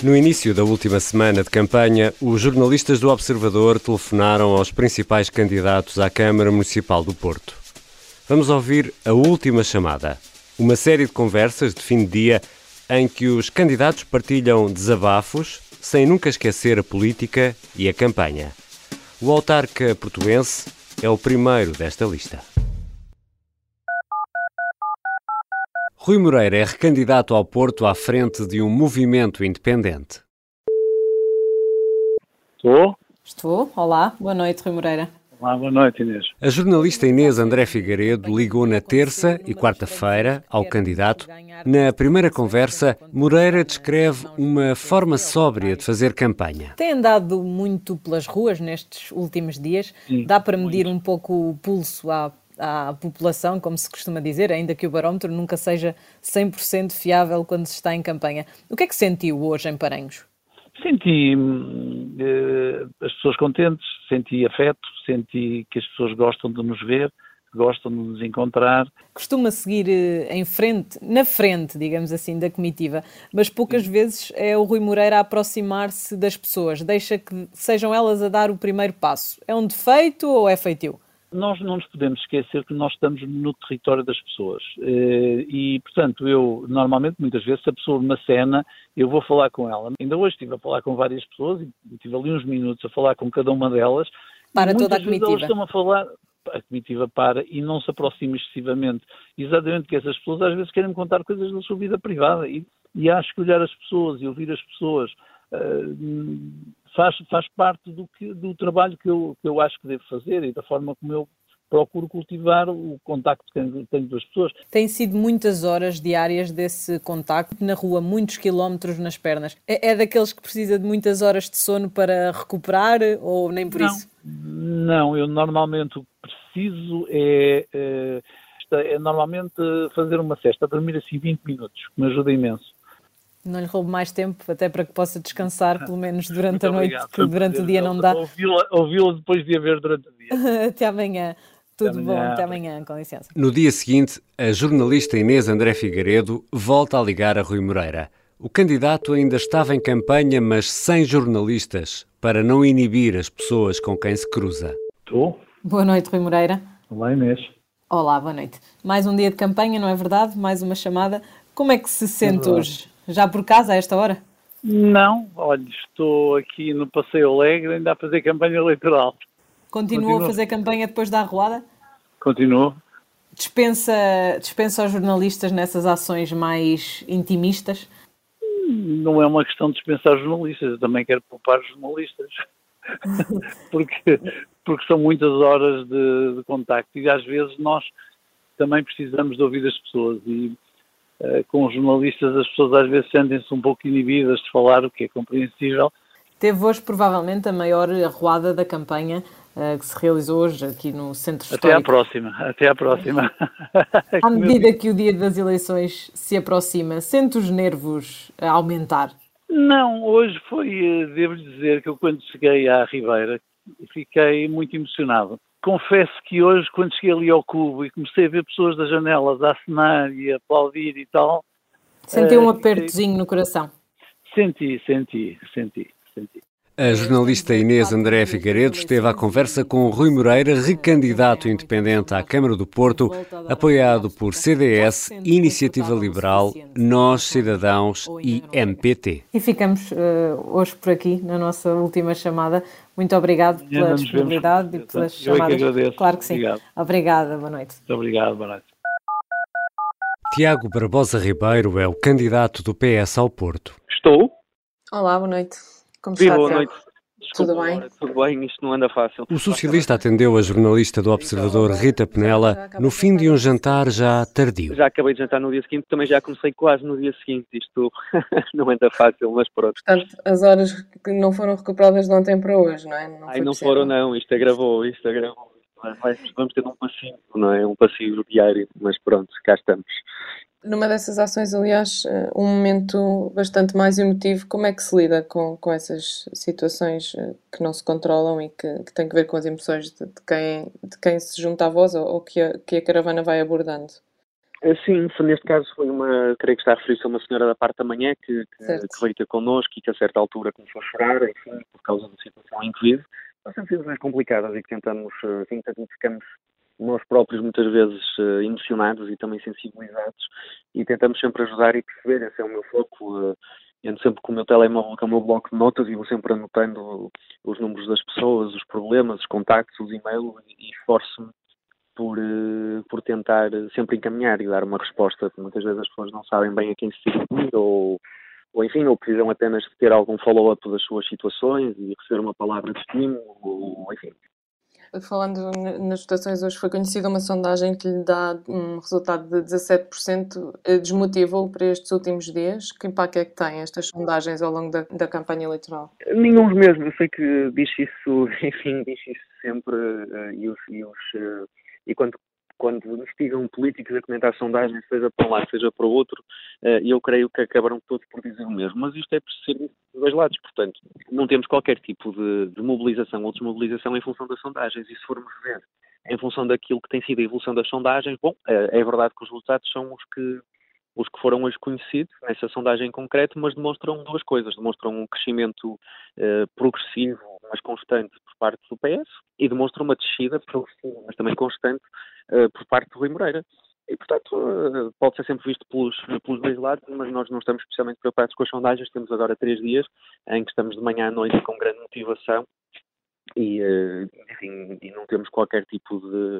No início da última semana de campanha, os jornalistas do Observador telefonaram aos principais candidatos à Câmara Municipal do Porto. Vamos ouvir a última chamada, uma série de conversas de fim de dia em que os candidatos partilham desabafos, sem nunca esquecer a política e a campanha. O autarca portuense é o primeiro desta lista. Rui Moreira é recandidato ao Porto à frente de um movimento independente. Estou. Olá, boa noite, Rui Moreira. Olá, boa noite, Inês. A jornalista Inês André Figueiredo ligou na terça e quarta-feira ao candidato. Na primeira conversa, Moreira descreve uma forma sóbria de fazer campanha. Tem andado muito pelas ruas nestes últimos dias. Sim, Dá para medir um pouco o pulso à população, como se costuma dizer, ainda que o barómetro nunca seja 100% fiável quando se está em campanha. O que é que sentiu hoje em Paranhos? Senti as pessoas contentes, senti afeto, senti que as pessoas gostam de nos ver, gostam de nos encontrar. Costuma seguir na frente, digamos assim, da comitiva, mas poucas vezes é o Rui Moreira a aproximar-se das pessoas, deixa que sejam elas a dar o primeiro passo. É um defeito ou é feitio? Nós não nos podemos esquecer que nós estamos no território das pessoas e, portanto, eu normalmente, muitas vezes, se a pessoa me acena, eu vou falar com ela. Ainda hoje estive a falar com várias pessoas e tive ali uns minutos a falar com cada uma delas. Para toda a comitiva. Elas estão a falar, a comitiva para e não se aproxima excessivamente. Exatamente que essas pessoas às vezes querem me contar coisas da sua vida privada e acho que olhar as pessoas e ouvir as pessoas faz parte do trabalho que eu acho que devo fazer e da forma como eu procuro cultivar o contacto que tenho com as pessoas. Tem sido muitas horas diárias desse contacto, na rua, muitos quilómetros nas pernas. É daqueles que precisa de muitas horas de sono para recuperar ou nem por isso? Não, eu normalmente o que preciso é normalmente fazer uma siesta, dormir assim 20 minutos, que me ajuda imenso. Não lhe roubo mais tempo, até para que possa descansar, pelo menos durante a noite, obrigado. que durante o dia não dá. Ouvi-la depois de a ver durante o dia. Até amanhã. Tudo bom, até amanhã, com licença. No dia seguinte, a jornalista Inês André Figueiredo volta a ligar a Rui Moreira. O candidato ainda estava em campanha, mas sem jornalistas, para não inibir as pessoas com quem se cruza. Estou. Boa noite, Rui Moreira. Olá, Inês. Olá, boa noite. Mais um dia de campanha, não é verdade? Mais uma chamada. Como é que se sente hoje? Já por casa, a esta hora? Não, olha, estou aqui no Passeio Alegre, ainda a fazer campanha eleitoral. Continua a fazer campanha depois da arruada? Continuo. Dispensa os jornalistas nessas ações mais intimistas? Não é uma questão de dispensar jornalistas, eu também quero poupar os jornalistas. porque são muitas horas de contacto e às vezes nós também precisamos de ouvir as pessoas e com os jornalistas as pessoas às vezes sentem-se um pouco inibidas de falar, o que é compreensível. Teve hoje provavelmente a maior arruada da campanha que se realizou hoje aqui no Centro Histórico. Até à próxima. À medida que o dia das eleições se aproxima, sente os nervos a aumentar? Não, hoje devo dizer que eu quando cheguei à Ribeira fiquei muito emocionado. Confesso que hoje, quando cheguei ali ao Cubo e comecei a ver pessoas das janelas a acenar e a aplaudir e tal... Sentiu um apertozinho no coração? Senti. A jornalista Inês André Figueiredo esteve à conversa com Rui Moreira, recandidato independente à Câmara do Porto, apoiado por CDS, Iniciativa Liberal, Nós, Cidadãos e MPT. E ficamos hoje por aqui, na nossa última chamada. Muito obrigado pela disponibilidade e pelas chamadas. Eu é que agradeço. Claro que sim. Obrigado. Obrigada, boa noite. Muito obrigado, boa noite. Tiago Barbosa Ribeiro é o candidato do PS ao Porto. Estou. Olá, boa noite. Como está, Boa Tiago? noite. Desculpa, Tudo bem? Tudo bem, isto não anda fácil. O socialista atendeu a jornalista do Observador Rita Penela no fim de um jantar já tardio. Já acabei de jantar no dia seguinte, também já comecei quase no dia seguinte. Isto não anda fácil, mas pronto. Portanto, as horas que não foram recuperadas de ontem para hoje, não é? Não foram não, isto agravou. Vamos ter um passivo, não é? Um passivo diário, mas pronto, cá estamos. Numa dessas ações, aliás, um momento bastante mais emotivo, como é que se lida com essas situações que não se controlam e que têm que ver com as emoções de quem se junta à voz ou que a caravana vai abordando? Sim, neste caso creio que está a referir-se a uma senhora da parte da manhã que veio ter connosco e que a certa altura começou a chorar, enfim, por causa da situação em que vive. São sempre situações complicadas e que tentamos, enfim, ficamos nós próprios muitas vezes emocionados e também sensibilizados e tentamos sempre ajudar e perceber, esse é o meu foco. Ando sempre com o meu telemóvel, com o meu bloco de notas e vou sempre anotando os números das pessoas, os problemas, os contactos, os e-mails e esforço-me por tentar sempre encaminhar e dar uma resposta. Muitas vezes as pessoas não sabem bem a quem se dirigir ou enfim, ou precisam apenas de ter algum follow-up das suas situações e receber uma palavra de estímulo, ou enfim. Falando nas votações, hoje foi conhecida uma sondagem que lhe dá um resultado de 17%. Desmotivou para estes últimos dias? Que impacto é que têm estas sondagens ao longo da campanha eleitoral? Nenhum mesmo. Eu sei que diz isso, enfim, diz isso sempre e quando investigam políticos a comentar sondagens, seja para um lado, seja para o outro, eu creio que acabaram todos por dizer o mesmo. Mas isto é preciso ser dos dois lados. Portanto, não temos qualquer tipo de mobilização ou desmobilização em função das sondagens. E se formos ver em função daquilo que tem sido a evolução das sondagens, bom, é verdade que os resultados são os que foram hoje conhecidos nessa sondagem em concreto, mas demonstram duas coisas. Demonstram um crescimento progressivo, mas constante por parte do PS e demonstram uma descida progressiva, mas também constante por parte do Rui Moreira. E, portanto, pode ser sempre visto pelos dois lados, mas nós não estamos especialmente preocupados com as sondagens. Temos agora 3 dias em que estamos de manhã à noite com grande motivação e, enfim, e não temos qualquer tipo de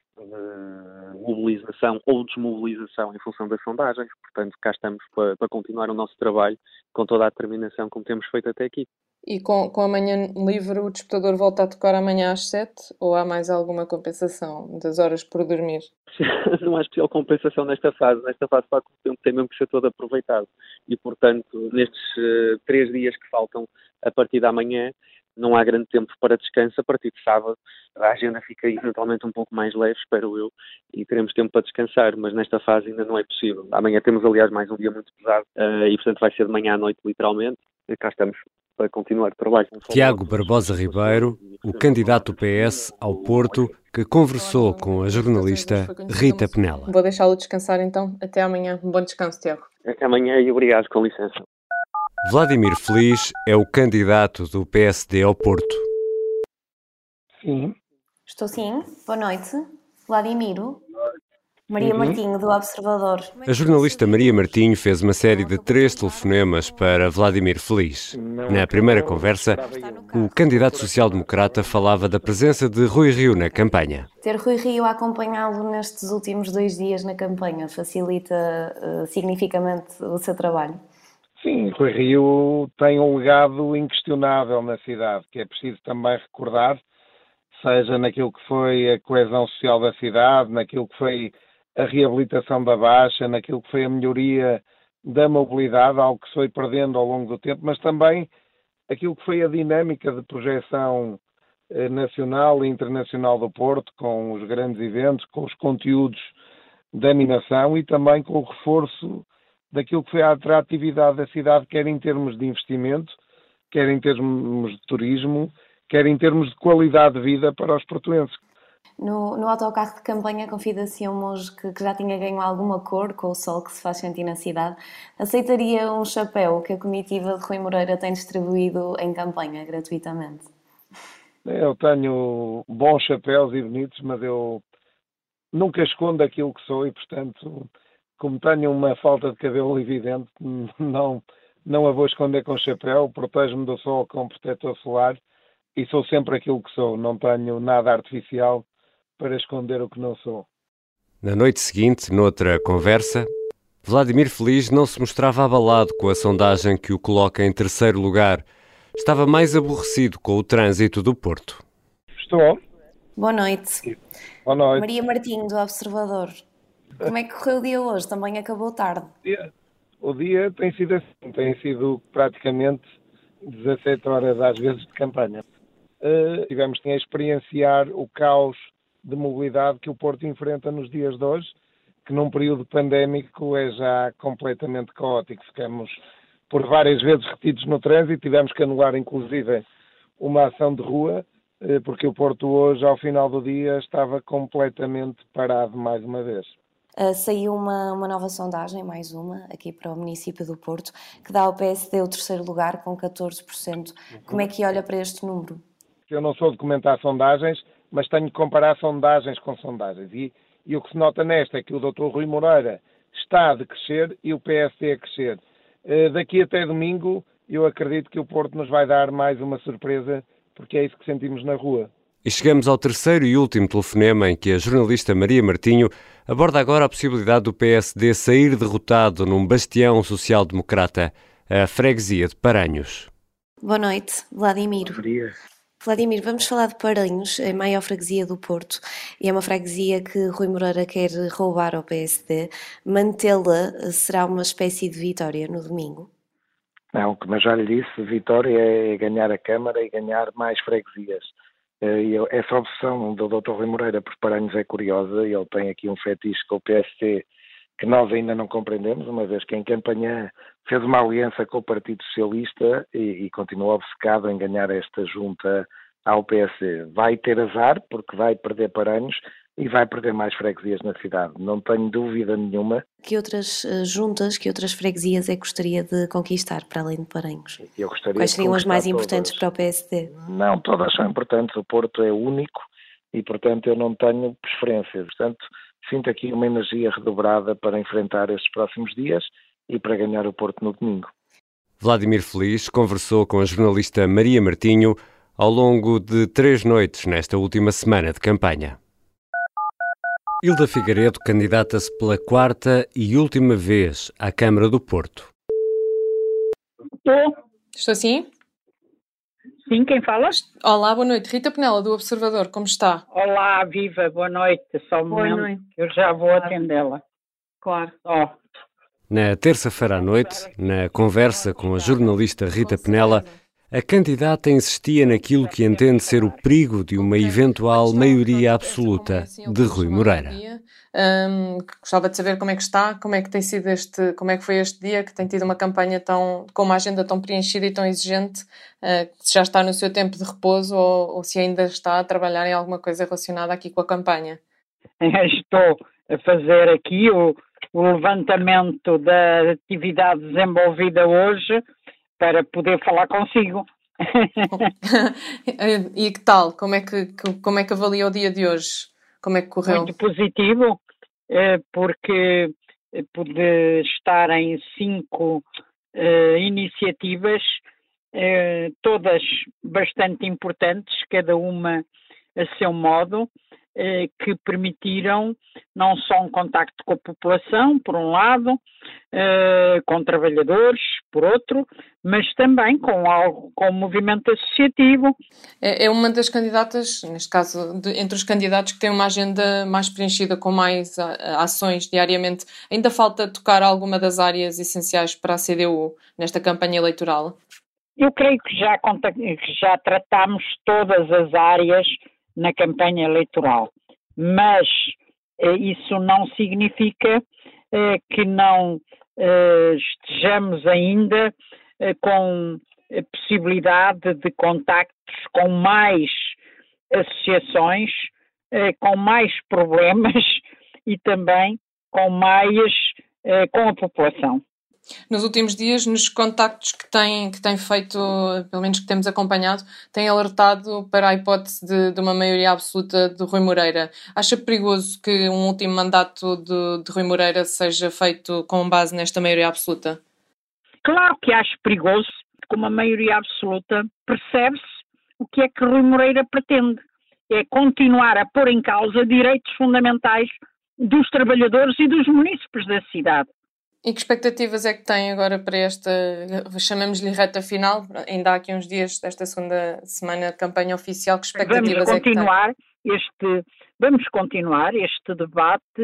mobilização ou desmobilização em função das sondagens. Portanto, cá estamos para continuar o nosso trabalho com toda a determinação como temos feito até aqui. E com a manhã livre, o despertador volta a tocar amanhã às 7 ou há mais alguma compensação das horas por dormir? Não há especial compensação nesta fase. Nesta fase, o tempo tem mesmo que ser todo aproveitado. E, portanto, nestes 3 dias que faltam a partir da manhã, não há grande tempo para descanso. A partir de sábado, a agenda fica eventualmente um pouco mais leve, espero eu, e teremos tempo para descansar, mas nesta fase ainda não é possível. Amanhã temos, aliás, mais um dia muito pesado e, portanto, vai ser de manhã à noite, literalmente. E cá estamos para continuar o trabalho. Tiago Barbosa Ribeiro, o candidato do PS ao Porto, que conversou com a jornalista Rita Penela. Vou deixá-lo descansar então. Até amanhã. Um bom descanso, Tiago. Até amanhã e obrigado, com licença. Vladimir Feliz é o candidato do PSD ao Porto. Sim. Estou sim. Boa noite. Vladimiro. Maria Martinho, do Observador. A jornalista Maria Martinho fez uma série de 3 telefonemas para Vladimir Feliz. Na primeira conversa, o candidato social-democrata falava da presença de Rui Rio na campanha. Ter Rui Rio a acompanhá-lo nestes últimos 2 dias na campanha facilita significativamente o seu trabalho? Sim, Rui Rio tem um legado inquestionável na cidade, que é preciso também recordar, seja naquilo que foi a coesão social da cidade, naquilo que foi a reabilitação da Baixa, naquilo que foi a melhoria da mobilidade, algo que se foi perdendo ao longo do tempo, mas também aquilo que foi a dinâmica de projeção nacional e internacional do Porto, com os grandes eventos, com os conteúdos da animação e também com o reforço daquilo que foi a atratividade da cidade, quer em termos de investimento, quer em termos de turismo, quer em termos de qualidade de vida para os portuenses. No autocarro de campanha confidenciou-me hoje que já tinha ganho alguma cor com o sol que se faz sentir na cidade. Aceitaria um chapéu que a comitiva de Rui Moreira tem distribuído em campanha gratuitamente? Eu tenho bons chapéus e bonitos, mas eu nunca escondo aquilo que sou e, portanto, como tenho uma falta de cabelo evidente, não a vou esconder com chapéu, protejo-me do sol com protetor solar e sou sempre aquilo que sou. Não tenho nada artificial para esconder o que não sou. Na noite seguinte, noutra conversa, Vladimir Feliz não se mostrava abalado com a sondagem que o coloca em 3º lugar. Estava mais aborrecido com o trânsito do Porto. Estou. Boa noite. Boa noite. Maria Martinho, do Observador. Como é que correu o dia hoje? Também acabou tarde. O dia tem sido assim. Tem sido praticamente 17 horas às vezes de campanha. Tivemos que experienciar o caos de mobilidade que o Porto enfrenta nos dias de hoje, que num período pandémico é já completamente caótico. Ficamos por várias vezes retidos no trânsito, tivemos que anular inclusive uma ação de rua, porque o Porto hoje, ao final do dia, estava completamente parado mais uma vez. Saiu uma nova sondagem, mais uma, aqui para o município do Porto, que dá ao PSD o terceiro lugar com 14%. Como é que olha para este número? Eu não sou de comentar sondagens, mas tenho que comparar sondagens com sondagens. E o que se nota nesta é que o Dr. Rui Moreira está a decrescer e o PSD a crescer. Daqui até domingo, eu acredito que o Porto nos vai dar mais uma surpresa, porque é isso que sentimos na rua. E chegamos ao terceiro e último telefonema em que a jornalista Maria Martinho aborda agora a possibilidade do PSD sair derrotado num bastião social-democrata, a freguesia de Paranhos. Boa noite, Vladimir. Bom dia. Vladimir, vamos falar de Paranhos, a maior freguesia do Porto, e é uma freguesia que Rui Moreira quer roubar ao PSD. Mantê-la será uma espécie de vitória no domingo? Não, como eu já lhe disse, vitória é ganhar a Câmara e ganhar mais freguesias. Essa opção do Dr. Rui Moreira por Paranhos é curiosa, e ele tem aqui um fetiche com o PSD que nós ainda não compreendemos, uma vez que em campanha fez uma aliança com o Partido Socialista e continua obcecado em ganhar esta junta ao PSD. Vai ter azar, porque vai perder Paranhos e vai perder mais freguesias na cidade. Não tenho dúvida nenhuma. Que outras juntas, que outras freguesias é que gostaria de conquistar, para além de Paranhos? Quais seriam as mais importantes para o PSD? Não, todas são importantes. O Porto é único e, portanto, eu não tenho preferências. Portanto, sinto aqui uma energia redobrada para enfrentar estes próximos dias e para ganhar o Porto no domingo. Vladimir Feliz conversou com a jornalista Maria Martinho ao longo de 3 noites nesta última semana de campanha. Hilda Figueiredo candidata-se pela 4ª e última vez à Câmara do Porto. Estou sim? Sim, quem fala? Olá, boa noite. Rita Penela, do Observador, como está? Olá, viva, boa noite. Só um momento, eu já vou atendê-la. Claro. Na terça-feira à noite, na conversa com a jornalista Rita Penela, a candidata insistia naquilo que entende ser o perigo de uma eventual maioria absoluta de Rui Moreira. Gostava de saber como é que está, como é que tem sido como é que foi este dia, que tem tido uma campanha com uma agenda tão preenchida e tão exigente, se já está no seu tempo de repouso ou se ainda está a trabalhar em alguma coisa relacionada aqui com a campanha. Estou a fazer aqui o levantamento da atividade desenvolvida hoje para poder falar consigo. E que tal? Como é que avalia o dia de hoje? Como é que correu? Muito positivo, porque pude estar em 5 iniciativas, todas bastante importantes, cada uma a seu modo, que permitiram não só um contacto com a população, por um lado, com trabalhadores, por outro, mas também com o movimento associativo. É uma das candidatas, neste caso, entre os candidatos que tem uma agenda mais preenchida, com mais ações diariamente. Ainda falta tocar alguma das áreas essenciais para a CDU nesta campanha eleitoral? Eu creio que já tratámos todas as áreas na campanha eleitoral, mas isso não significa que não estejamos ainda com a possibilidade de contactos com mais associações, com mais problemas e também com a população. Nos últimos dias, nos contactos que tem feito, pelo menos que temos acompanhado, tem alertado para a hipótese de uma maioria absoluta de Rui Moreira. Acha perigoso que um último mandato de Rui Moreira seja feito com base nesta maioria absoluta? Claro que acho perigoso. Com uma maioria absoluta percebe-se o que é que Rui Moreira pretende. É continuar a pôr em causa direitos fundamentais dos trabalhadores e dos munícipes da cidade. E que expectativas é que tem agora para esta, chamamos-lhe reta final? Ainda há aqui uns dias desta segunda semana de campanha oficial. Que expectativas é que tem? Vamos continuar este debate,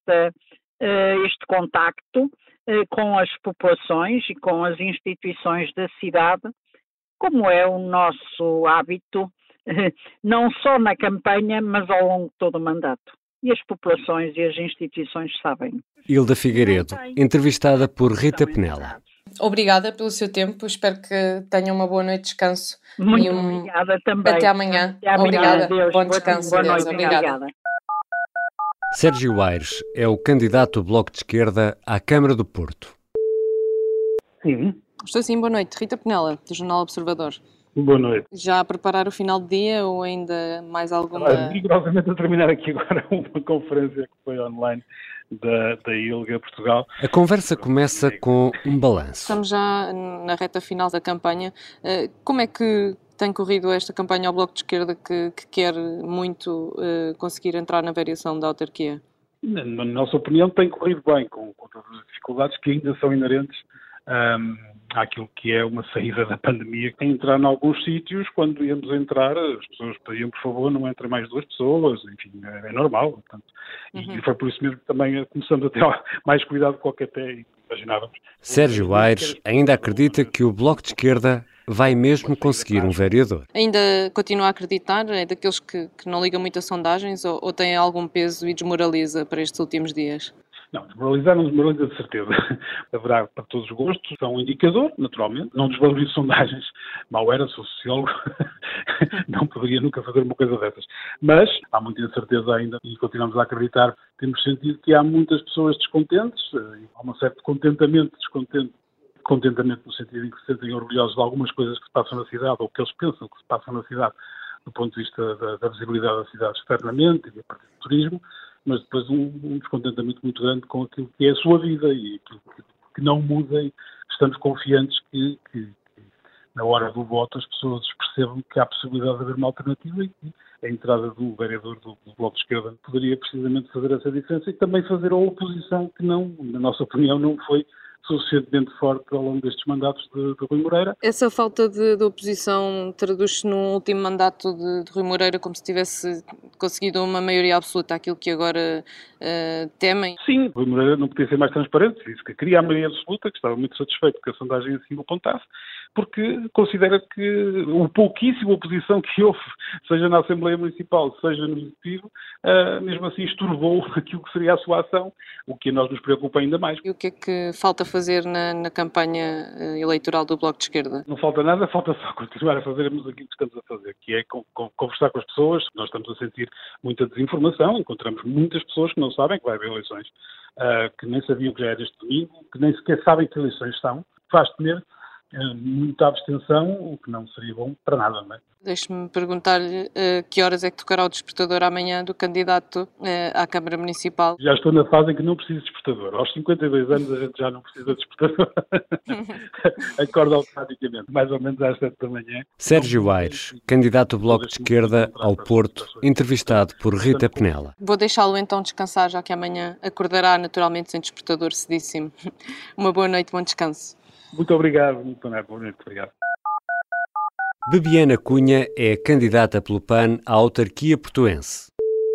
este contacto com as populações e com as instituições da cidade, como é o nosso hábito, não só na campanha, mas ao longo de todo o mandato. E as populações e as instituições sabem. Hilda Figueiredo, entrevistada por Rita Penela. Obrigada pelo seu tempo, espero que tenha uma boa noite de descanso. Muito obrigada também. Até amanhã. Até amanhã. Obrigada. Adeus. Bom descanso. Boa noite. Obrigada. Sérgio Aires é o candidato do Bloco de Esquerda à Câmara do Porto. Sim, Estou sim, boa noite. Rita Penela, do Jornal Observador. boa noite. Já a preparar o final de dia ou ainda mais alguma... Rigorosamente a terminar aqui agora uma conferência que foi online da ILGA Portugal. A conversa começa com um balanço. Estamos já na reta final da campanha. Como é que tem corrido esta campanha ao Bloco de Esquerda que quer muito conseguir entrar na variação da autarquia? Na nossa opinião tem corrido bem, com todas as dificuldades que ainda são inerentes àquilo que é uma saída da pandemia. Em entrar em alguns sítios, quando íamos entrar, as pessoas pediam, por favor, não entrem mais 2 pessoas, enfim, é normal. Portanto, E foi por isso mesmo que também começamos a ter mais cuidado com o que até imaginávamos. Sérgio Aires ainda acredita que o Bloco de Esquerda vai mesmo conseguir um vereador. Ainda continua a acreditar? É daqueles que não ligam muito a sondagens ou tem algum peso e desmoraliza para estes últimos dias? Não, desmoralizar não desmoraliza de certeza. Haverá para todos os gostos, são um indicador, naturalmente. Não desvalorizo sondagens. Mal era, sou sociólogo, não poderia nunca fazer uma coisa dessas. Mas há muita incerteza ainda e continuamos a acreditar. Temos sentido que há muitas pessoas descontentes, há um certo contentamento no sentido em que se sentem orgulhosos de algumas coisas que se passam na cidade ou que eles pensam que se passam na cidade do ponto de vista da visibilidade da cidade externamente e a partir do turismo, mas depois um descontentamento muito grande com aquilo que é a sua vida e aquilo que não muda e estamos confiantes que na hora do voto as pessoas percebam que há a possibilidade de haver uma alternativa e que a entrada do vereador do Bloco de Esquerda poderia precisamente fazer essa diferença e também fazer a oposição que não, na nossa opinião, não foi suficientemente forte ao longo destes mandatos de Rui Moreira. Essa falta de oposição traduz-se num último mandato de Rui Moreira como se tivesse conseguido uma maioria absoluta àquilo que agora temem? Sim, Rui Moreira não podia ser mais transparente, disse que queria a maioria absoluta, que estava muito satisfeito que a sondagem assim o apontasse, porque considera que o pouquíssima oposição que houve, seja na Assembleia Municipal, seja no Executivo, mesmo assim estorbou aquilo que seria a sua ação, o que a nós nos preocupa ainda mais. E o que é que falta fazer na campanha eleitoral do Bloco de Esquerda? Não falta nada, falta só continuar a fazermos aquilo que estamos a fazer, que é conversar com as pessoas. Nós estamos a sentir muita desinformação, encontramos muitas pessoas que não sabem que vai haver eleições, que nem sabiam que já era este domingo, que nem sequer sabem que eleições são, faz temer muita abstenção, o que não seria bom para nada, não é? Deixe-me perguntar-lhe que horas é que tocará o despertador amanhã do candidato à Câmara Municipal? Já estou na fase em que não preciso de despertador. Aos 52 anos a gente já não precisa de despertador. Acorda automaticamente, mais ou menos às 7 da manhã. Sérgio Aires, candidato do Bloco de Esquerda ao Porto, entrevistado por Rita Penela. Vou deixá-lo então descansar, já que amanhã acordará naturalmente sem despertador, cedíssimo. Uma boa noite, bom descanso. Muito obrigado, muito obrigado. Bebiana Cunha é candidata pelo PAN à autarquia portuense.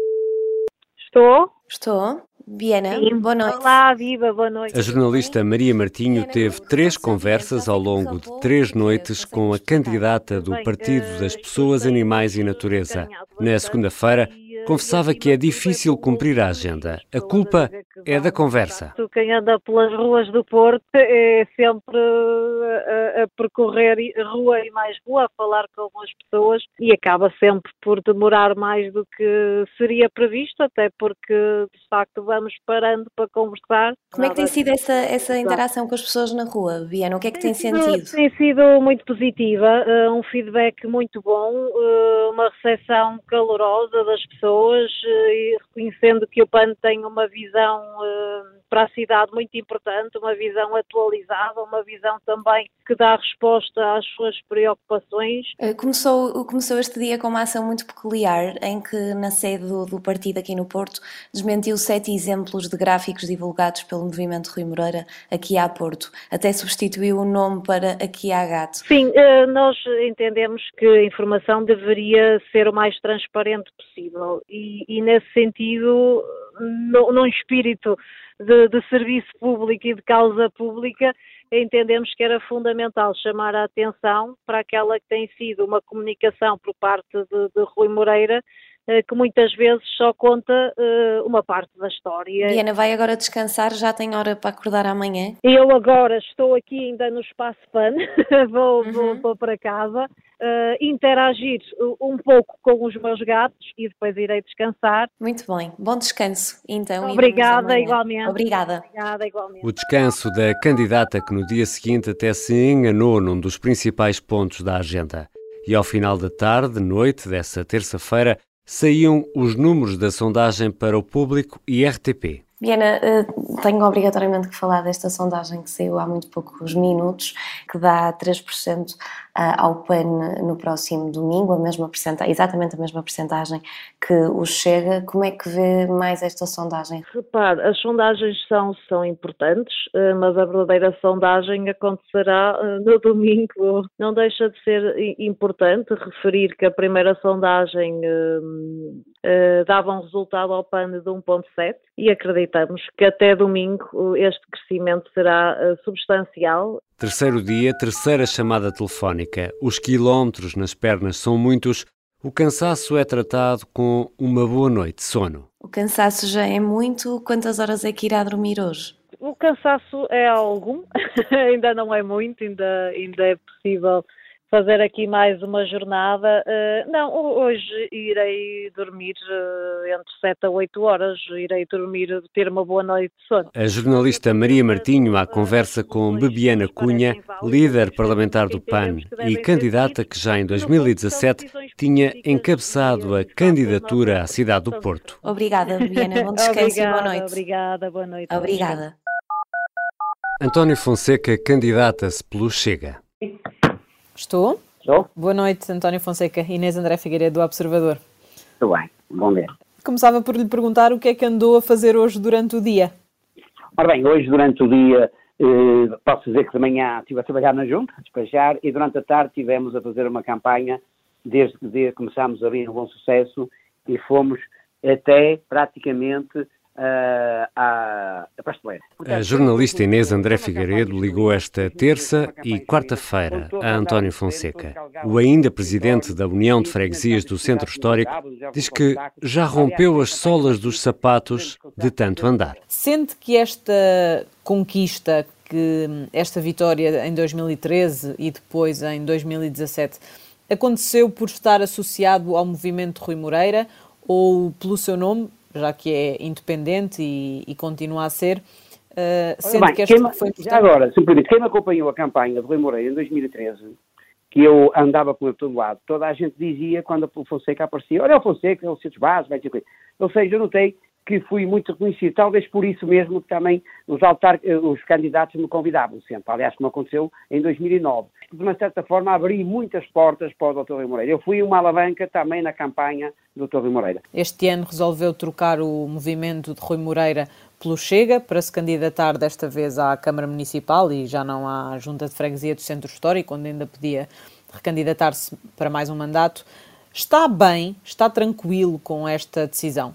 Estou. Biana, Sim. boa noite. Olá, viva, boa noite. A jornalista Maria Martinho teve 3 conversas ao longo de 3 noites com a candidata do Partido das Pessoas, Animais e Natureza. Na segunda-feira, confessava que é difícil cumprir a agenda. A culpa é da conversa. Quem anda pelas ruas do Porto é sempre a percorrer rua e mais rua, a falar com as pessoas e acaba sempre por demorar mais do que seria previsto, até porque de facto vamos parando para conversar. Como é que tem sido essa interação com as pessoas na rua, Biana? O que é que tem sentido? Tem sido muito positiva, um feedback muito bom, uma recepção calorosa das pessoas e reconhecendo que o PAN tem uma visão para a cidade muito importante, uma visão atualizada, uma visão também que dá resposta às suas preocupações. Começou este dia com uma ação muito peculiar, em que na sede do partido aqui no Porto desmentiu 7 exemplos de gráficos divulgados pelo movimento Rui Moreira aqui à Porto. Até substituiu o nome para Aqui há Gato. Sim, nós entendemos que a informação deveria ser o mais transparente possível e nesse sentido, num espírito de serviço público e de causa pública, entendemos que era fundamental chamar a atenção para aquela que tem sido uma comunicação por parte de Rui Moreira que muitas vezes só conta uma parte da história. Diana, vai agora descansar, já tem hora para acordar amanhã? Eu agora estou aqui ainda no Espaço PAN, vou para casa, interagir um pouco com os meus gatos e depois irei descansar. Muito bem, bom descanso então. Obrigada, igualmente. Obrigada, igualmente. O descanso da candidata que no dia seguinte até se enganou num dos principais pontos da agenda. E ao final da tarde, noite dessa terça-feira, saíam os números da sondagem para o público e RTP. Diana, tenho obrigatoriamente que falar desta sondagem que saiu há muito poucos minutos, que dá 3% ao PAN no próximo domingo, exatamente a mesma percentagem que o Chega. Como é que vê mais esta sondagem? Repare, as sondagens são importantes, mas a verdadeira sondagem acontecerá no domingo. Não deixa de ser importante referir que a primeira sondagem dava um resultado ao PAN de 1,7 e acreditamos que até domingo este crescimento será substancial. Terceiro dia, terceira chamada telefónica. Os quilómetros nas pernas são muitos. O cansaço é tratado com uma boa noite de sono. O cansaço já é muito. Quantas horas é que irá dormir hoje? O cansaço é algum, ainda não é muito, ainda é possível fazer aqui mais uma jornada. Não, hoje irei dormir entre 7 a 8 horas, irei dormir, ter uma boa noite de sono. A jornalista Maria Martinho à conversa com Bebiana Cunha, líder parlamentar do PAN e candidata que já em 2017 tinha encabeçado a candidatura à cidade do Porto. Obrigada, Bebiana. Bom descanso e boa noite. Obrigada, boa noite. Obrigada. António Fonseca candidata-se pelo Chega. Estou? Estou? Boa noite, António Fonseca. Inês André Figueiredo, do Observador. Muito bem, bom dia. Começava por lhe perguntar o que é que andou a fazer hoje durante o dia. Ora bem, hoje durante o dia posso dizer que de manhã estive a trabalhar na Junta, a despachar, e durante a tarde estivemos a fazer uma campanha, desde que começámos a vir um bom sucesso, e fomos até praticamente à pasteleira. A jornalista Inês André Figueiredo ligou esta terça e quarta-feira a António Fonseca. O ainda presidente da União de Freguesias do Centro Histórico diz que já rompeu as solas dos sapatos de tanto andar. Sente que esta conquista, que esta vitória em 2013 e depois em 2017, aconteceu por estar associado ao movimento Rui Moreira ou pelo seu nome, já que é independente e continua a ser, sendo que esta foi importante? Já agora, se me permite, quem me acompanhou a campanha de Rui Moreira em 2013, que eu andava com ele de todo lado, toda a gente dizia, quando o Fonseca aparecia, olha o Fonseca, ele se desbase, vai dizer coisa. Ou seja, eu notei que fui muito reconhecido, talvez por isso mesmo que também os candidatos me convidavam sempre, aliás, como aconteceu em 2009. De uma certa forma, abri muitas portas para o Dr. Rui Moreira. Eu fui uma alavanca também na campanha do Dr. Rui Moreira. Este ano resolveu trocar o movimento de Rui Moreira pelo Chega, para se candidatar desta vez à Câmara Municipal e já não à Junta de Freguesia do Centro Histórico, onde ainda podia recandidatar-se para mais um mandato. Está bem, está tranquilo com esta decisão?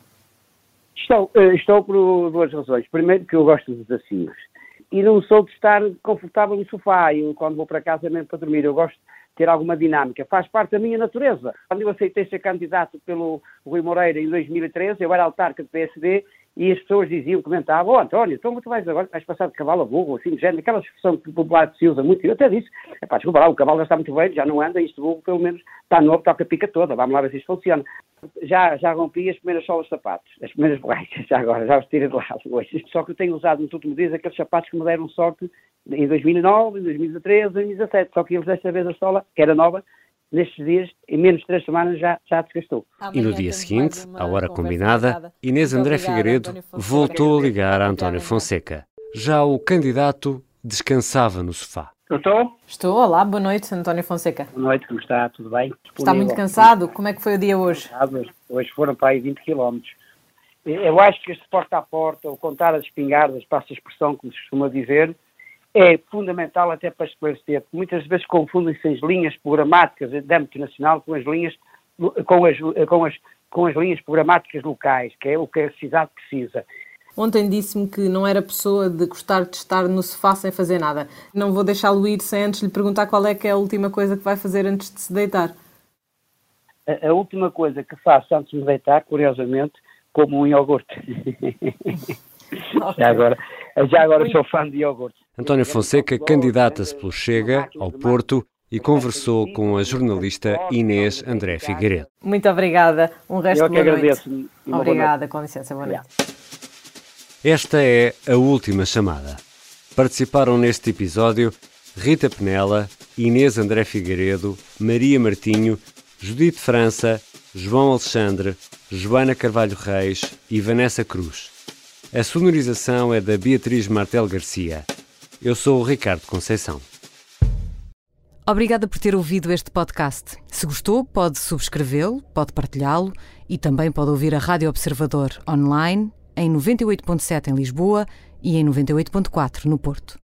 Estou por duas razões. Primeiro, que eu gosto de desafios. E não sou de estar confortável no sofá. Eu, quando vou para casa, mesmo para dormir, eu gosto de ter alguma dinâmica. Faz parte da minha natureza. Quando eu aceitei ser candidato pelo Rui Moreira em 2013, eu era autarca do PSD e as pessoas diziam, comentavam, António, então tu vais passar de cavalo a burro, assim, de género, aquela expressão popular que se usa muito. Eu até disse, desculpa lá, o cavalo já está muito velho, já não anda, isto burro pelo menos está novo, toca a pica toda, vamos lá ver se isto funciona. Já rompi as primeiras solas de sapatos, as primeiras borrachas, já os tirei de lado hoje. Só que eu tenho usado nos últimos dias aqueles sapatos que me deram sorte em 2009, em 2013, em 2017, só que eles desta vez a sola, que era nova, nestes dias, em menos de 3 semanas, já desgastou. E no dia seguinte, à hora combinada, Inês André Figueiredo voltou a ligar a António Fonseca. Já o candidato descansava no sofá. Estou, olá, boa noite, António Fonseca. Boa noite, como está? Tudo bem? Está muito cansado? Como é que foi o dia hoje? Hoje foram para aí 20 km. Eu acho que este porta a porta, ou contar as espingardas, para essa expressão que se costuma dizer, é fundamental até para esclarecer, porque muitas vezes confundem-se as linhas programáticas de âmbito nacional com as linhas programáticas locais, que é o que a cidade precisa. Ontem disse-me que não era pessoa de gostar de estar no sofá sem fazer nada. Não vou deixá-lo ir sem antes lhe perguntar qual é que é a última coisa que vai fazer antes de se deitar. a última coisa que faço antes de me deitar, curiosamente, como um iogurte. Okay. Já agora sou fã de iogurte. António Fonseca candidata-se pelo Chega ao Porto e conversou com a jornalista Inês André Figueiredo. Muito obrigada. Um resto de boa noite. Eu que agradeço. Obrigada, com licença, boa noite. Esta é a última chamada. Participaram neste episódio Rita Penela, Inês André Figueiredo, Maria Martinho, Judite França, João Alexandre, Joana Carvalho Reis e Vanessa Cruz. A sonorização é da Beatriz Martel Garcia. Eu sou o Ricardo Conceição. Obrigada por ter ouvido este podcast. Se gostou, pode subscrevê-lo, pode partilhá-lo e também pode ouvir a Rádio Observador online em 98.7 em Lisboa e em 98.4 no Porto.